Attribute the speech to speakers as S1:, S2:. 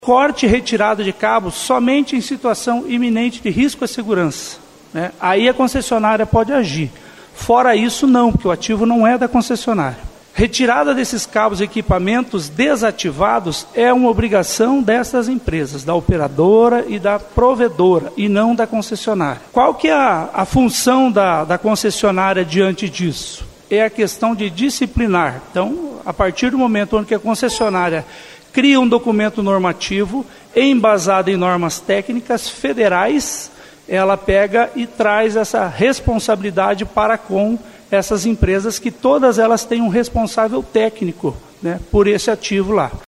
S1: Corte e retirada de cabos somente em situação iminente de risco à segurança, né? Aí a concessionária pode agir. Fora isso, não, porque o ativo não é da concessionária. Retirada desses cabos e equipamentos desativados é uma obrigação dessas empresas, da operadora e da provedora, e não da concessionária. Qual que é a função da concessionária diante disso? É a questão de disciplinar. Então, a partir do momento onde a concessionária cria um documento normativo embasado em normas técnicas federais, ela pega e traz essa responsabilidade para com essas empresas, que todas elas têm um responsável técnico, né, por esse ativo lá.